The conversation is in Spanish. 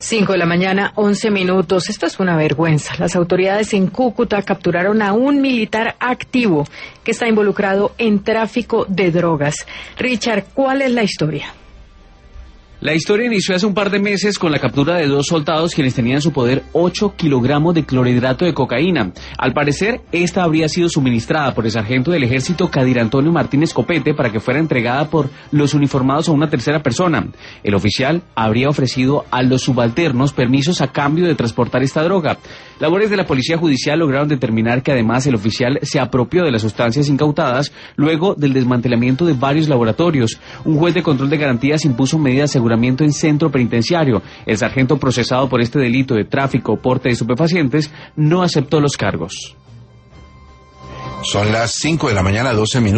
5 de la mañana, 11 minutos. Esto es una vergüenza. Las autoridades en Cúcuta capturaron a un militar activo que está involucrado en tráfico de drogas. Richard, ¿cuál es la historia? La historia inició hace un par de meses con la captura de 2 soldados quienes tenían en su poder 8 kilogramos de clorhidrato de cocaína. Al parecer, esta habría sido suministrada por el sargento del ejército Kadir Antonio Martínez Copete para que fuera entregada por los uniformados a una tercera persona. El oficial habría ofrecido a los subalternos permisos a cambio de transportar esta droga. Labores de la Policía Judicial lograron determinar que además el oficial se apropió de las sustancias incautadas luego del desmantelamiento de varios laboratorios. Un juez de control de garantías impuso medidas de aseguramiento en centro penitenciario. El sargento procesado por este delito de tráfico o porte de estupefacientes no aceptó los cargos. Son las 5 de la mañana, 12 minutos.